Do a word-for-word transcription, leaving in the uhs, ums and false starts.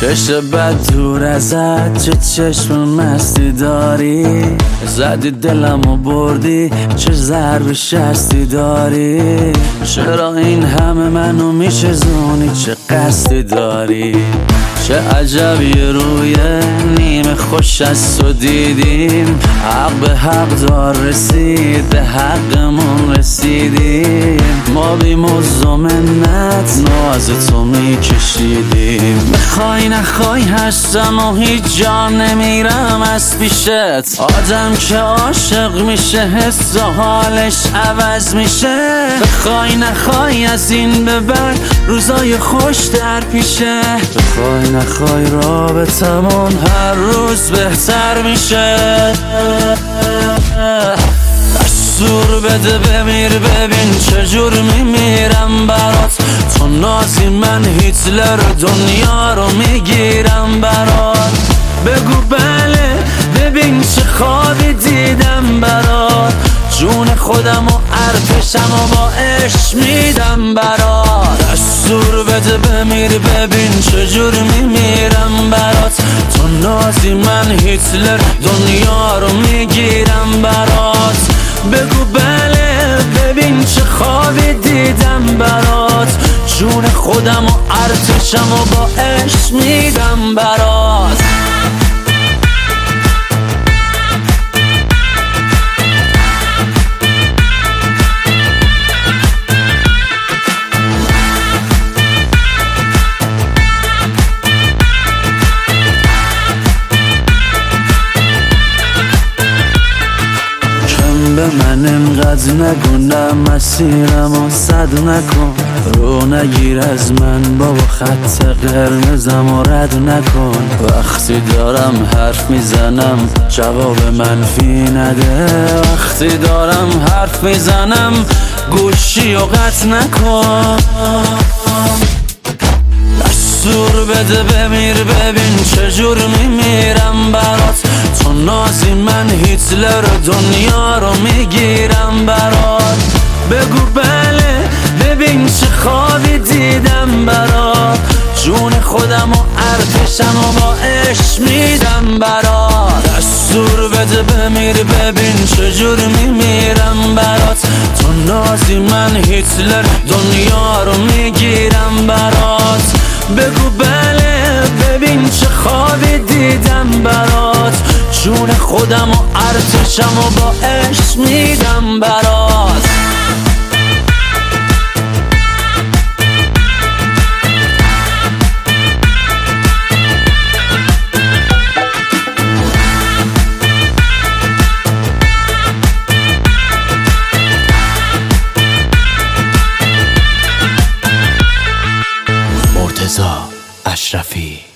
چشم بد دور ازت، چه چشم مستی داری، زدی دلمو بردی، چه ضرب شستی داری. چرا این همه منو میشزونی، چه قصدی داری؟ چه عجب یه روی نیمه خوش از تو دیدیم، حق به حق دار رسید، به حقمون رسیدیم. ما بی مزد و منت ناز تو میکشیدیم. بخوای نخوای هستم و هیچ جا نمیرم از پیشت. آدم که عاشق میشه حس و حالش عوض میشه. بخوای نخوای از این به بعد روزای خوش در پیشه. بخوای نخوای رابطمون هر روز بهتر میشه. دستور بده بمیر، ببین چجور میمیرم برات. تو نازی من هیتلر دنیا رو میگیرم برات. بگو بله ببین چه خوابی دیدم برات. جون خودم و ارتشم و با عشق میدم برات. دستور بده بمیر، ببین چجور میمیرم برات. تو نازی من هیتلر دنیا رو میگیرم برات. بگو بله ببین چه خوابی دیدم برات. جون خودم و ارتشم و با عشق میدم برات. به من انقدر نگونم، مسیرم و صد نکن. رو نگیر از من بابا، خط قرمزم و رد نکن. وقتی دارم حرف میزنم جواب منفی نده. وقتی دارم حرف میزنم گوشی و قطع نکن. دستور بده بمیر، ببین چجور میمیرم برات. تو نازی من هیتلر دنیا رو میگیرم برات. بگو بله ببین چه خوابی دیدم برات. جون خودم و ارتشم و با عشق میدم برات. دستور بده بمیر، ببین چجور میمیرم برات. تو نازی من هیتلر دنیا رو میگیرم برات. بگو بله ببین چه خوابی دیدم برات. جون خودم و ارتشم و با عشق میدم برات. مرتضی اشرفی.